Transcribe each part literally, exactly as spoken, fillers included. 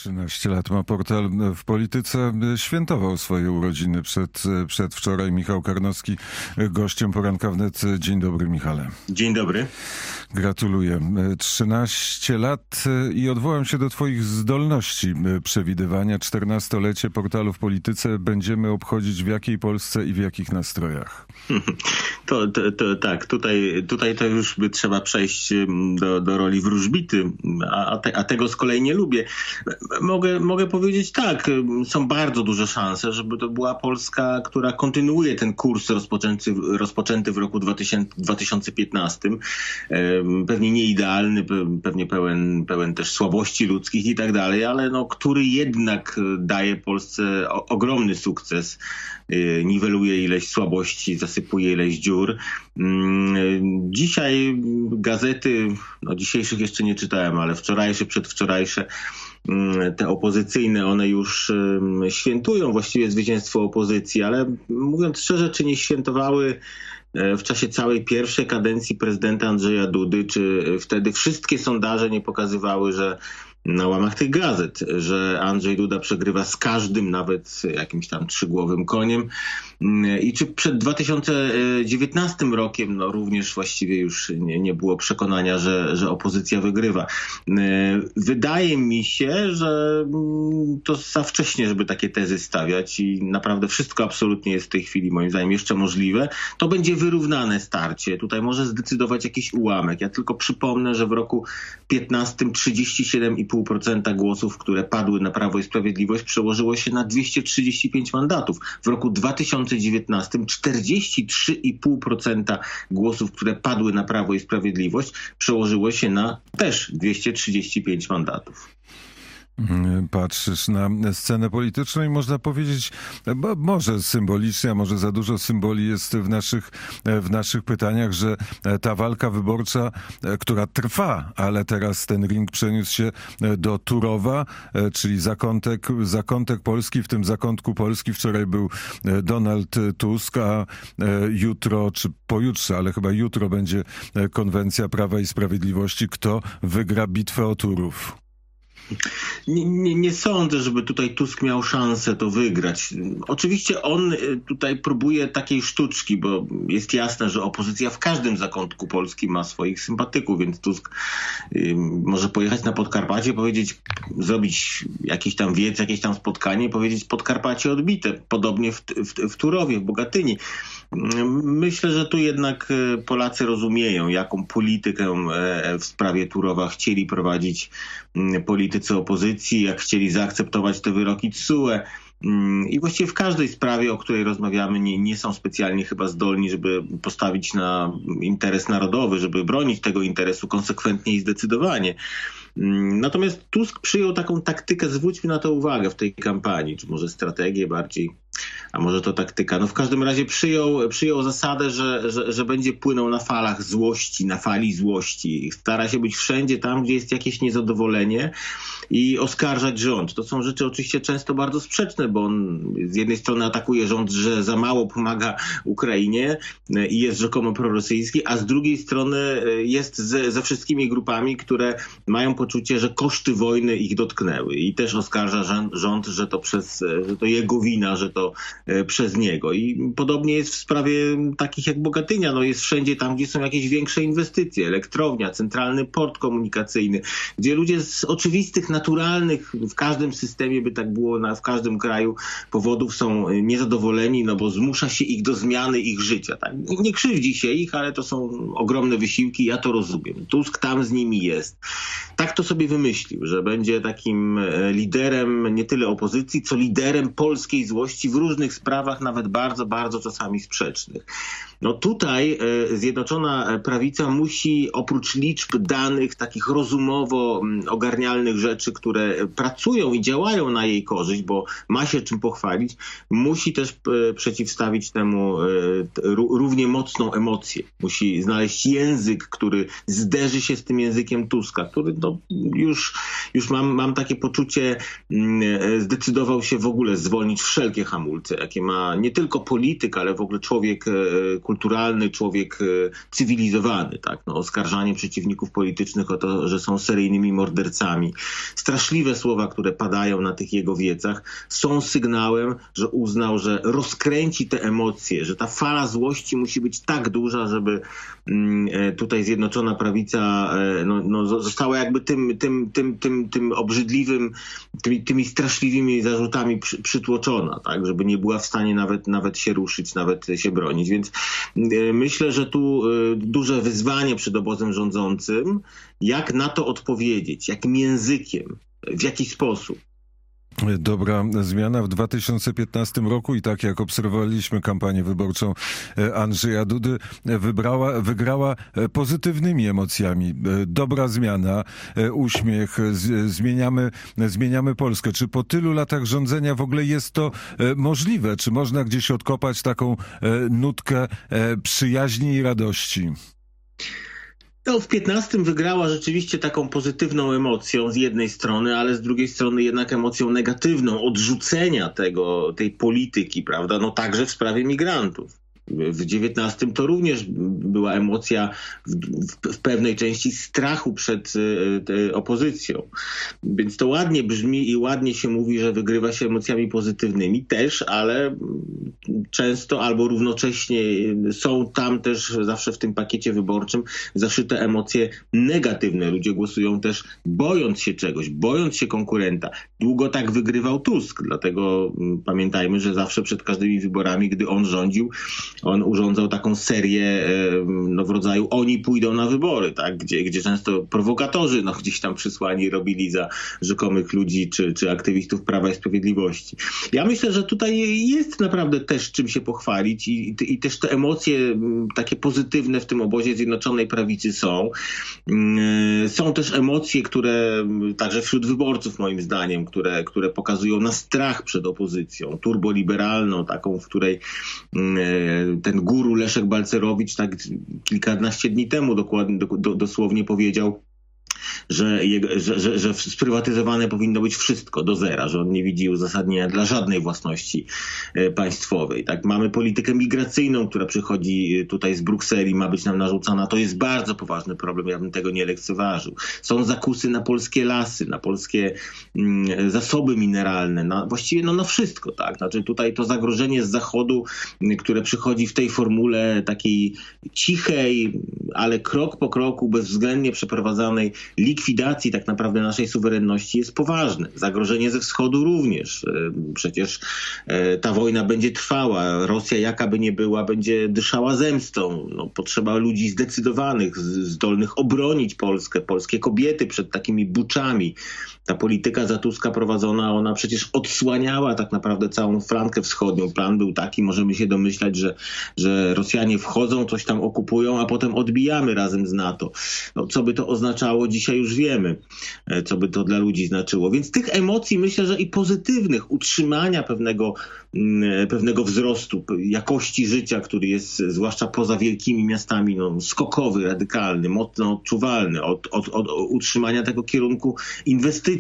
trzynaście lat ma portal W Polityce. Świętował swoje urodziny przed, przedwczoraj. Michał Karnowski, gościem Poranka Wnet. Dzień dobry, Michale. Dzień dobry. Gratuluję. trzynaście lat i odwołam się do twoich zdolności przewidywania. czternastolecie portalu W Polityce będziemy obchodzić w jakiej Polsce i w jakich nastrojach? To, to, to tak, tutaj, tutaj to już by trzeba przejść do, do roli wróżbity, a, te, a tego z kolei nie lubię. Mogę, mogę powiedzieć tak, są bardzo duże szanse, żeby to była Polska, która kontynuuje ten kurs rozpoczęty, rozpoczęty w roku dwa tysiące piętnastym. Pewnie nie idealny, pewnie pełen, pełen też słabości ludzkich i tak dalej, ale no, który jednak daje Polsce o, ogromny sukces. Niweluje ileś słabości, zasypuje ileś dziur. Dzisiaj gazety, no dzisiejszych jeszcze nie czytałem, ale wczorajsze, przedwczorajsze, te opozycyjne, one już świętują właściwie zwycięstwo opozycji, ale mówiąc szczerze, czy nie świętowały w czasie całej pierwszej kadencji prezydenta Andrzeja Dudy, czy wtedy wszystkie sondaże nie pokazywały, że na łamach tych gazet, że Andrzej Duda przegrywa z każdym, nawet jakimś tam trzygłowym koniem. I czy przed dwa tysiące dziewiętnastym rokiem no również właściwie już nie, nie było przekonania, że, że opozycja wygrywa. Wydaje mi się, że to za wcześnie, żeby takie tezy stawiać i naprawdę wszystko absolutnie jest w tej chwili moim zdaniem jeszcze możliwe. To będzie wyrównane starcie. Tutaj może zdecydować jakiś ułamek. Ja tylko przypomnę, że w roku piętnastym trzydzieści siedem i pół procent głosów, które padły na Prawo i Sprawiedliwość, przełożyło się na dwieście trzydzieści pięć mandatów. W roku dwa tysiące dziewiętnastym czterdzieści trzy i pół procent głosów, które padły na Prawo i Sprawiedliwość, przełożyło się na też dwieście trzydzieści pięć mandatów. Patrzysz na scenę polityczną i można powiedzieć, bo może symbolicznie, a może za dużo symboli jest w naszych, w naszych pytaniach, że ta walka wyborcza, która trwa, ale teraz ten ring przeniósł się do Turowa, czyli zakątek, zakątek Polski. W tym zakątku Polski wczoraj był Donald Tusk, a jutro, czy pojutrze, ale chyba jutro będzie konwencja Prawa i Sprawiedliwości. Kto wygra bitwę o Turów? Nie, nie, nie sądzę, żeby tutaj Tusk miał szansę to wygrać. Oczywiście on tutaj próbuje takiej sztuczki, bo jest jasne, że opozycja w każdym zakątku Polski ma swoich sympatyków, więc Tusk y, może pojechać na Podkarpacie, powiedzieć, zrobić jakiś tam wiec, jakieś tam spotkanie i powiedzieć Podkarpacie odbite. Podobnie w, w, w Turowie, w Bogatyni. Myślę, że tu jednak Polacy rozumieją, jaką politykę w sprawie Turowa chcieli prowadzić politycy opozycji, jak chcieli zaakceptować te wyroki T S U E. I właściwie w każdej sprawie, o której rozmawiamy, nie, nie są specjalnie chyba zdolni, żeby postawić na interes narodowy, żeby bronić tego interesu konsekwentnie i zdecydowanie. Natomiast Tusk przyjął taką taktykę, zwróćmy na to uwagę w tej kampanii, czy może strategię bardziej, a może to taktyka. No w każdym razie przyjął, przyjął zasadę, że, że, że będzie płynął na falach złości, na fali złości. Stara się być wszędzie tam, gdzie jest jakieś niezadowolenie i oskarżać rząd. To są rzeczy oczywiście często bardzo sprzeczne, bo on z jednej strony atakuje rząd, że za mało pomaga Ukrainie i jest rzekomo prorosyjski, a z drugiej strony jest ze, ze wszystkimi grupami, które mają poczucie, że koszty wojny ich dotknęły i też oskarża rząd, rząd że to przez, że to jego wina, że to przez niego. I podobnie jest w sprawie takich jak Bogatynia. No jest wszędzie tam, gdzie są jakieś większe inwestycje. Elektrownia, centralny port komunikacyjny, gdzie ludzie z oczywistych, naturalnych, w każdym systemie by tak było, na, w każdym kraju powodów są niezadowoleni, no bo zmusza się ich do zmiany ich życia. Tak? Nie krzywdzi się ich, ale to są ogromne wysiłki. Ja to rozumiem. Tusk tam z nimi jest. Tak to sobie wymyślił, że będzie takim liderem nie tyle opozycji, co liderem polskiej złości w różnych sprawach, nawet bardzo, bardzo czasami sprzecznych. No tutaj e, Zjednoczona Prawica musi oprócz liczb, danych, takich rozumowo ogarnialnych rzeczy, które pracują i działają na jej korzyść, bo ma się czym pochwalić, musi też e, przeciwstawić temu e, równie mocną emocję. Musi znaleźć język, który zderzy się z tym językiem Tuska, który no, już, już mam, mam takie poczucie, zdecydował się w ogóle zwolnić wszelkie hamulce, jakie ma nie tylko polityk, ale w ogóle człowiek kulturalny, człowiek cywilizowany. Tak? No, oskarżanie przeciwników politycznych o to, że są seryjnymi mordercami. Straszliwe słowa, które padają na tych jego wiecach, są sygnałem, że uznał, że rozkręci te emocje, że ta fala złości musi być tak duża, żeby tutaj Zjednoczona Prawica no, no, została jakby tym, tym, tym, tym, tym obrzydliwym, tymi, tymi straszliwymi zarzutami przy, przytłoczona, tak? Żeby nie była w stanie nawet, nawet się ruszyć, nawet się bronić. Więc myślę, że tu duże wyzwanie przed obozem rządzącym, jak na to odpowiedzieć, jakim językiem, w jaki sposób. Dobra zmiana w dwa tysiące piętnastym roku i tak jak obserwowaliśmy kampanię wyborczą Andrzeja Dudy, wybrała, wygrała pozytywnymi emocjami. Dobra zmiana, uśmiech, zmieniamy, zmieniamy Polskę. Czy po tylu latach rządzenia w ogóle jest to możliwe? Czy można gdzieś odkopać taką nutkę przyjaźni i radości? No, w piętnastym wygrała rzeczywiście taką pozytywną emocją z jednej strony, ale z drugiej strony jednak emocją negatywną, odrzucenia tego, tej polityki, prawda, no także w sprawie migrantów. W dziewiętnastym to również była emocja w, w, w pewnej części strachu przed y, opozycją. Więc to ładnie brzmi i ładnie się mówi, że wygrywa się emocjami pozytywnymi też, ale często albo równocześnie są tam też zawsze w tym pakiecie wyborczym zaszyte emocje negatywne. Ludzie głosują też bojąc się czegoś, bojąc się konkurenta. Długo tak wygrywał Tusk, dlatego pamiętajmy, że zawsze przed każdymi wyborami, gdy on rządził, on urządzał taką serię no, w rodzaju oni pójdą na wybory, tak? gdzie, gdzie często prowokatorzy no, gdzieś tam przysłani robili za rzekomych ludzi czy, czy aktywistów Prawa i Sprawiedliwości. Ja myślę, że tutaj jest naprawdę też czym się pochwalić i, i też te emocje takie pozytywne w tym obozie Zjednoczonej Prawicy są. Są też emocje, które także wśród wyborców moim zdaniem, które, które pokazują na strach przed opozycją, turboliberalną, taką, w której ten guru Leszek Balcerowicz tak kilkanaście dni temu dokładnie, do, do, dosłownie powiedział, że, że, że, że sprywatyzowane powinno być wszystko do zera, że on nie widzi uzasadnienia dla żadnej własności państwowej. Tak, mamy politykę migracyjną, która przychodzi tutaj z Brukseli, ma być nam narzucana. To jest bardzo poważny problem, ja bym tego nie lekceważył. Są zakusy na polskie lasy, na polskie mm, zasoby mineralne, na, właściwie no, na wszystko. Tak? Znaczy tutaj to zagrożenie z zachodu, które przychodzi w tej formule takiej cichej, ale krok po kroku, bezwzględnie przeprowadzanej likwidacji tak naprawdę naszej suwerenności jest poważne. Zagrożenie ze wschodu również. Przecież ta wojna będzie trwała. Rosja, jaka by nie była, będzie dyszała zemstą. No, potrzeba ludzi zdecydowanych, zdolnych obronić Polskę, polskie kobiety przed takimi buczami. Ta polityka za Tuska prowadzona, ona przecież odsłaniała tak naprawdę całą flankę wschodnią. Plan był taki, możemy się domyślać, że, że Rosjanie wchodzą, coś tam okupują, a potem odbijamy razem z NATO. No, co by to oznaczało, dzisiaj już wiemy, co by to dla ludzi znaczyło. Więc tych emocji myślę, że i pozytywnych, utrzymania pewnego, pewnego wzrostu jakości życia, który jest zwłaszcza poza wielkimi miastami, no, skokowy, radykalny, mocno odczuwalny, od, od, od utrzymania tego kierunku inwestycji.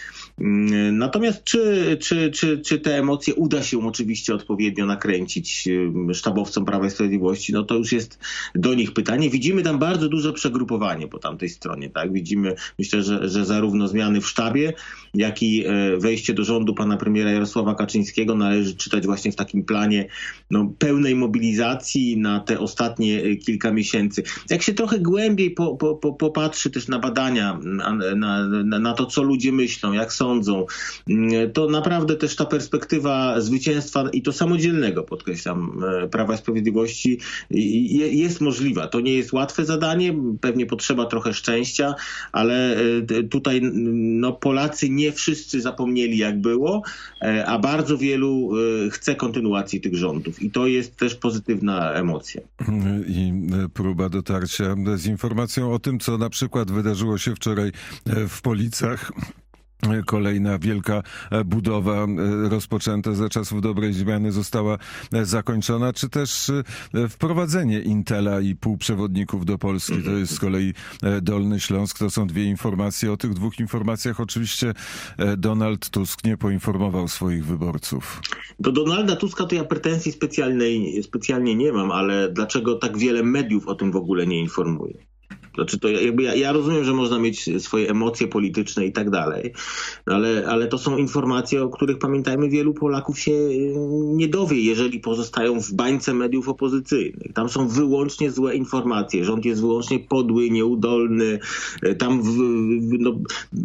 Natomiast czy, czy, czy, czy te emocje uda się oczywiście odpowiednio nakręcić sztabowcom Prawa i Sprawiedliwości, no to już jest do nich pytanie. Widzimy tam bardzo duże przegrupowanie po tamtej stronie. Tak? Widzimy, myślę, że, że zarówno zmiany w sztabie, jak i wejście do rządu pana premiera Jarosława Kaczyńskiego należy czytać właśnie w takim planie no, pełnej mobilizacji na te ostatnie kilka miesięcy. Jak się trochę głębiej po, po, po, popatrzy też na badania, na, na, na to, co ludzie myślą, jak sądzą, to naprawdę też ta perspektywa zwycięstwa i to samodzielnego, podkreślam, Prawa i Sprawiedliwości jest możliwa. To nie jest łatwe zadanie, pewnie potrzeba trochę szczęścia, ale tutaj no, Polacy nie wszyscy zapomnieli, jak było, a bardzo wielu chce kontynuacji tych rządów i to jest też pozytywna emocja. I próba dotarcia z informacją o tym, co na przykład wydarzyło się wczoraj w Policach. kolejna wielka budowa rozpoczęta za czasów dobrej zmiany została zakończona, czy też wprowadzenie Intela i półprzewodników do Polski. To jest z kolei Dolny Śląsk. To są dwie informacje. O tych dwóch informacjach oczywiście Donald Tusk nie poinformował swoich wyborców. Do Donalda Tuska to ja pretensji specjalnej, specjalnie nie mam, ale dlaczego tak wiele mediów o tym w ogóle nie informuje? Znaczy to jakby ja, ja rozumiem, że można mieć swoje emocje polityczne i tak dalej, ale, ale to są informacje, o których, pamiętajmy, wielu Polaków się nie dowie, jeżeli pozostają w bańce mediów opozycyjnych. Tam są wyłącznie złe informacje. Rząd jest wyłącznie podły, nieudolny. Tam w, w, no,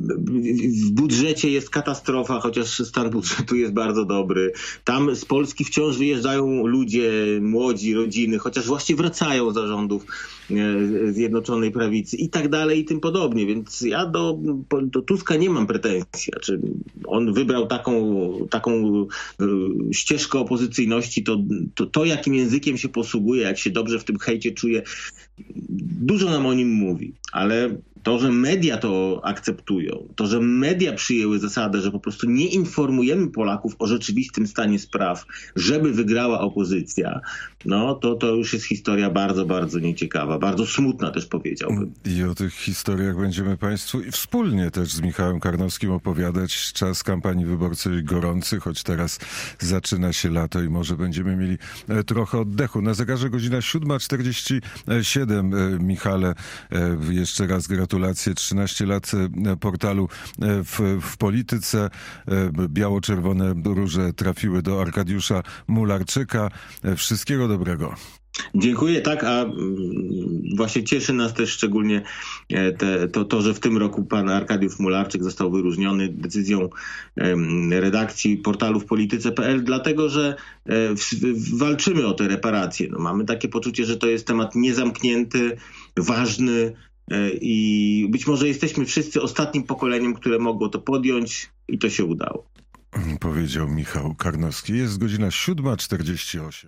w budżecie jest katastrofa, chociaż stan budżetu jest bardzo dobry. Tam z Polski wciąż wyjeżdżają ludzie, młodzi, rodziny, chociaż właśnie wracają za rządów Zjednoczonej Prawicy i tak dalej i tym podobnie. Więc ja do, do Tuska nie mam pretensji. Znaczy, on wybrał taką, taką ścieżkę opozycyjności, to, to to jakim językiem się posługuje, jak się dobrze w tym hejcie czuje, dużo nam o nim mówi. Ale to, że media to akceptują, to, że media przyjęły zasadę, że po prostu nie informujemy Polaków o rzeczywistym stanie spraw, żeby wygrała opozycja, no to to już jest historia bardzo, bardzo nieciekawa, bardzo smutna też, powiedziałbym. I o tych historiach będziemy Państwu i wspólnie też z Michałem Karnowskim opowiadać. Czas kampanii wyborczej gorący, choć teraz zaczyna się lato i może będziemy mieli trochę oddechu. Na zegarze godzina siódma czterdzieści siedem. Michale, jeszcze raz gratulacje. trzynaście lat portalu w, w polityce. Biało-czerwone róże trafiły do Arkadiusza Mularczyka. Wszystkiego dobrego. Dziękuję, tak, a właśnie cieszy nas też szczególnie te, to, to, że w tym roku pan Arkadiusz Mularczyk został wyróżniony decyzją redakcji portalu w polityce kropka p l, dlatego że w, w, walczymy o te reparacje. No, mamy takie poczucie, że to jest temat niezamknięty, ważny i być może jesteśmy wszyscy ostatnim pokoleniem, które mogło to podjąć i to się udało. Powiedział Michał Karnowski. Jest godzina siódma czterdzieści osiem.